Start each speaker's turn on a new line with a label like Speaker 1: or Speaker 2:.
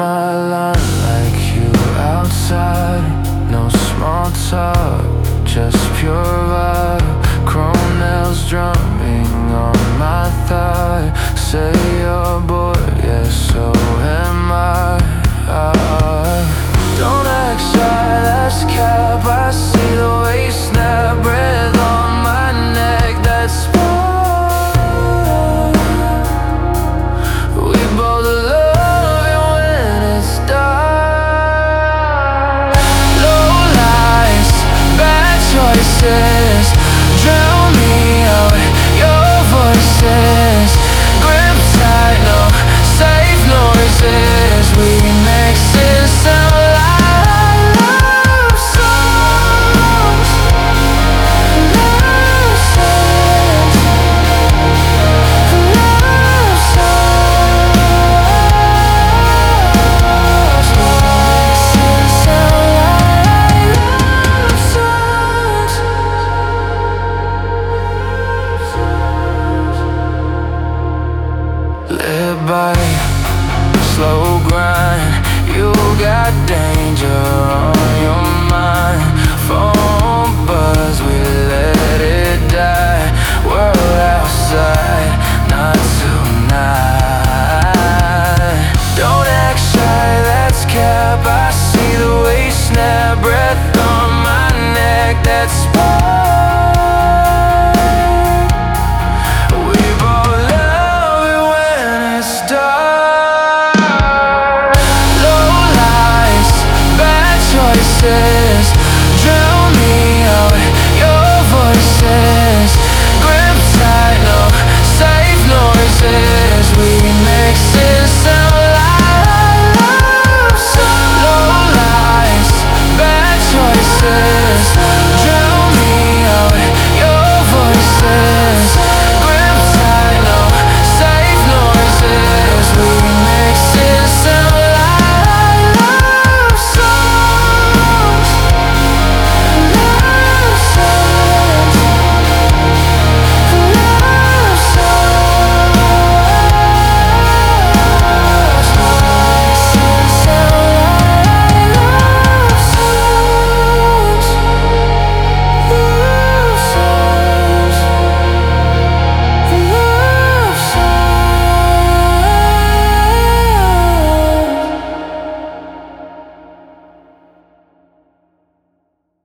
Speaker 1: my line like you outside. No small talk, just pure vibe. Chrome nails drumming on my thigh. Say you're bored, yeah, so am I. Don't act shy, that's cap. I see the way you snap. Breath on my neck, that's fine. We both love it when it's dark. Low lights, bad choices, drown me out, your voices. Grip tight, no safe noises. We make it sound like love songs. Love songs. Love songs. Makes it sound like love songs. Live by slow grind. You got damn